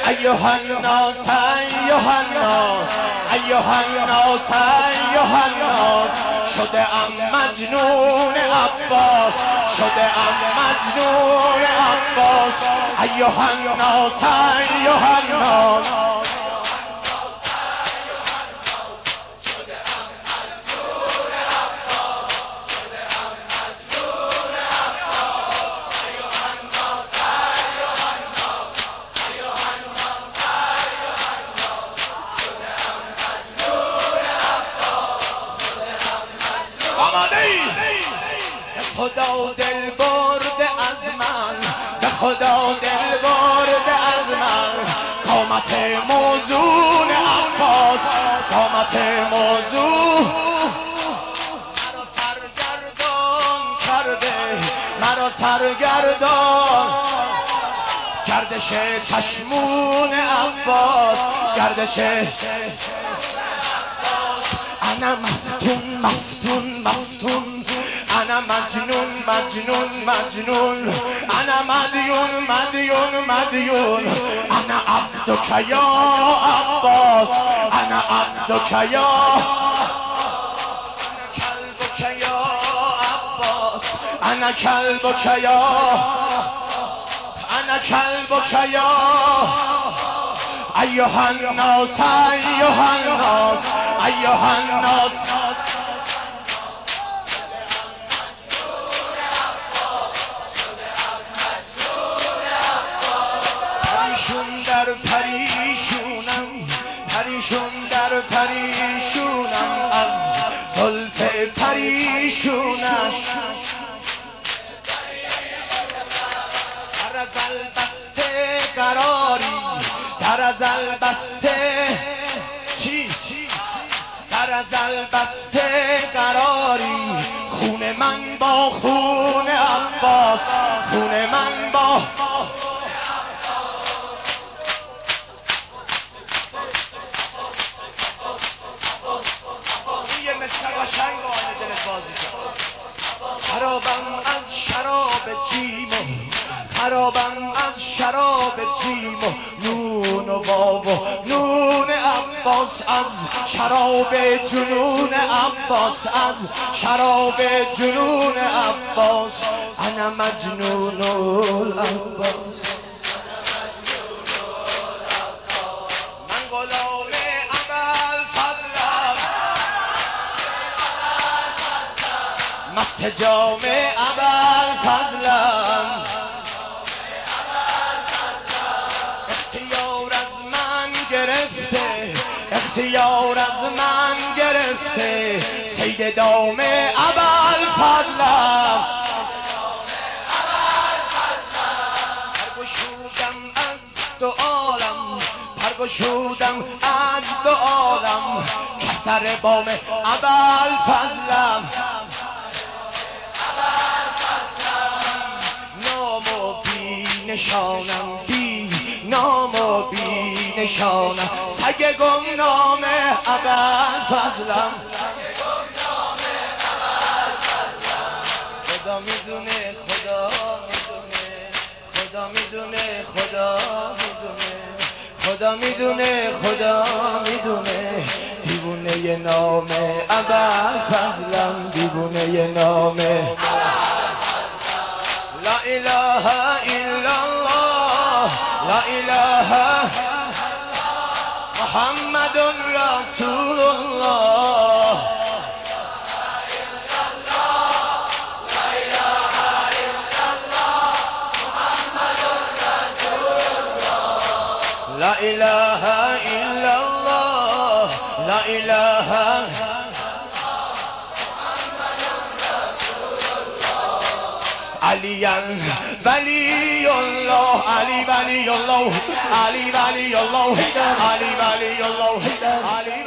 ایها الناس ایها الناس ایها الناس ایها الناس شده ام مجنون عباس شده ام مجنون عباس ایها الناس ایها الناس خدا دل برده از من به خدا دل برده از من قامت موزون عباس قامت موزون مرا سرگردان کرده مرا سرگردان گردش چشمون عباس گردش انا مفتون مفتون مفتون انا مجنون مجنون مجنون انا مدیون مدیون مدیون انا عبدک یا عباس انا عبدک یا کلبک یا عباس انا کلبک یا انا کلبک یا ایها الناس ایها الناس ایها الناس در پریشونم پریشون در پریشونم از زلف پریشونش در ازل بسته قراری در ازل بسته چی در ازل بسته قراری خون من با خون عباس خون من با خرابم از شراب جیمو خرابم از شراب جیمو نون و بابا نون عباس از شراب جنون عباس از شراب جنون عباس انا مجنون العباس من غلام مست جام ابوالفضلم اختیار از من گرفته اختیار از من گرفته صید دام ابوالفضلم پرگشودم از دو عالم پرگشودم از دو عالم کسر بام ابوالفضلم نشانم بی نام و بی نشانم سگ گمنام ابوالفضلم خدا میدونه خدا میدونه خدا میدونه خدا میدونه خدا میدونه خدا میدونه دیوونه نام ابوالفضلم دیوونه نام لا اله الا الله لا اله محمد رسول الله لا اله الا الله لا اله علی ولی الله علی ولی الله علی ولی الله علی ولی الله علی